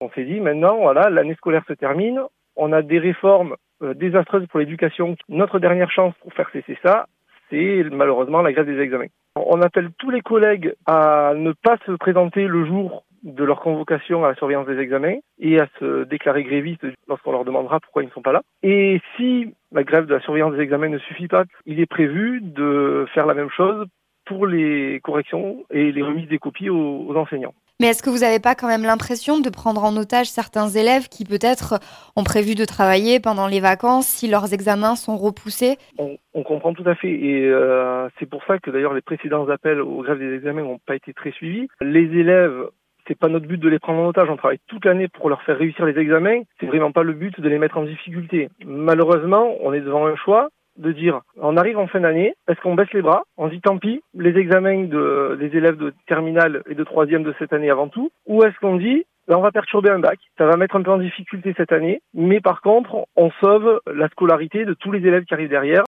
On s'est dit maintenant, voilà, l'année scolaire se termine, on a des réformes désastreuses pour l'éducation. Notre dernière chance pour faire cesser ça, c'est malheureusement la grève des examens. On appelle tous les collègues à ne pas se présenter le jour de leur convocation à la surveillance des examens et à se déclarer grévistes lorsqu'on leur demandera pourquoi ils ne sont pas là. Et si la grève de la surveillance des examens ne suffit pas, il est prévu de faire la même chose pour les corrections et les remises des copies aux enseignants. Mais est-ce que vous n'avez pas quand même l'impression de prendre en otage certains élèves qui peut-être ont prévu de travailler pendant les vacances si leurs examens sont repoussés ? On comprend tout à fait et c'est pour ça que d'ailleurs les précédents appels aux grèves des examens n'ont pas été très suivis. Les élèves, c'est pas notre but de les prendre en otage, on travaille toute l'année pour leur faire réussir les examens, c'est vraiment pas le but de les mettre en difficulté. Malheureusement, on est devant un choix de dire, on arrive en fin d'année, est-ce qu'on baisse les bras, on dit tant pis, les examens des élèves de terminale et de troisième de cette année avant tout, ou est-ce qu'on dit, on va perturber un bac, ça va mettre un peu en difficulté cette année, mais par contre, on sauve la scolarité de tous les élèves qui arrivent derrière.